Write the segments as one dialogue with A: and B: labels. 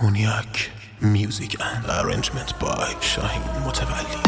A: Cognac, music and arrangement by Shahin Motawalli.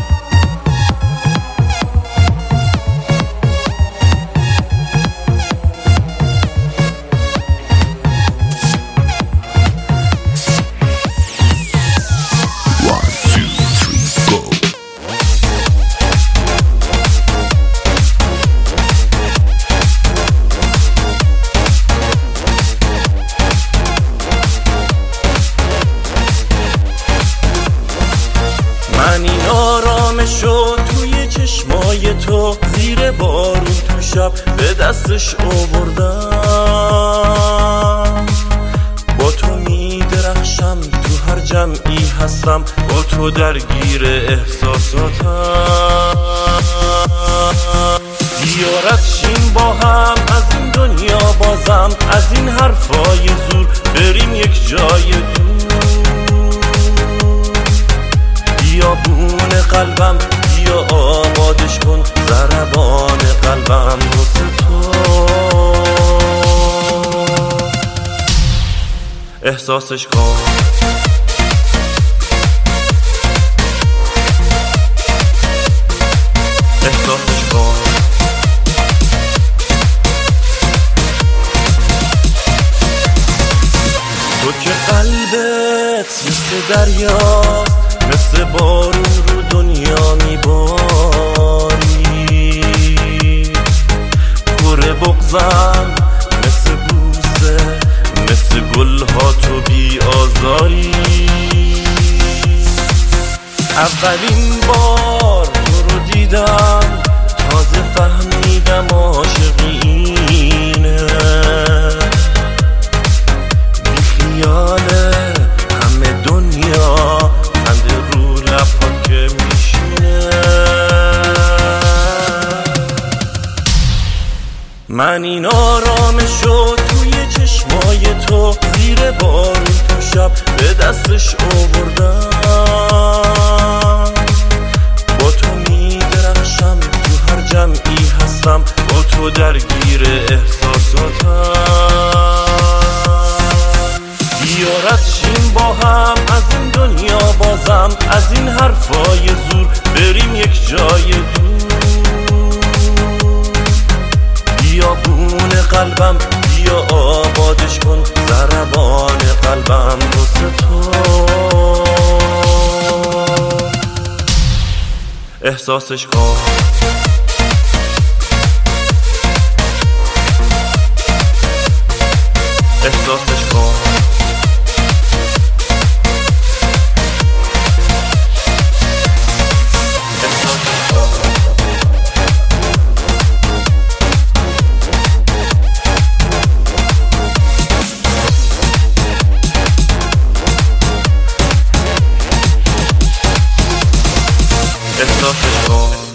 B: من این آرامشو توی چشمای تو زیر بارون تو شب به دستش آوردم. با تو میدرخشم تو هر جمعی هستم، با تو درگیر احساساتم. بیارت شیم با هم از این دنیا بازم، از این حرفای زور بریم یک جای دور. بیابون قلبم بیا آبادش کن، ضربان قلبم واسه تو. احساسش کن، احساسش کن. تو که قلبت مثل دریا، مثل بارون رو دنیا میباری. پر بغضم مثل بوسه، مثل گلها تو بی آزاری. اولین بار تو رو دیدم، تازه فهمیدم عاشقی اینه. بی خیاله همه دنیا، خنده رو لب‌ها که میشینه. من این آرامشو توی چشمای تو زیر بارون تو شب به دستش آوردم. با تو میدرخشم تو هر جمعی هستم، با تو درگیر احساساتم. بیارت شیم با هم از این دنیا بازم، از این حرفای زور بریم یک جای دور. بیابون قلبم بیا آبادش کن، ضربان قلبم واسه تو. احساسش کن، احساسش کن. احساسش کن.